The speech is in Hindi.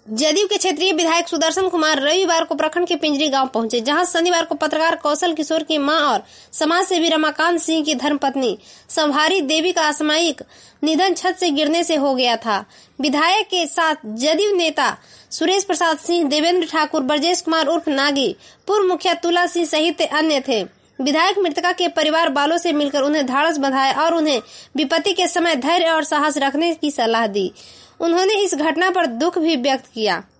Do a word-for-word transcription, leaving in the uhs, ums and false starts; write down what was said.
जदयू के क्षेत्रीय विधायक सुदर्शन कुमार रविवार को प्रखंड के पिंजरी गांव पहुंचे, जहां शनिवार को पत्रकार कौशल किशोर की मां और समाज सेवी रमाकांत सिंह की धर्मपत्नी संभारी देवी का असामयिक निधन छत से गिरने से हो गया था। विधायक के साथ जदयू नेता सुरेश प्रसाद सिंह, देवेंद्र ठाकुर, ब्रजेश कुमार उर्फ नागी, पूर्व मुखिया तुला सिंह सहित अन्य थे। विधायक मृतका के परिवार वालों से मिलकर उन्हें ढाढ़स बंधाया और उन्हें विपत्ति के समय धैर्य और साहस रखने की सलाह दी। उन्होंने इस घटना पर दुख भी व्यक्त किया।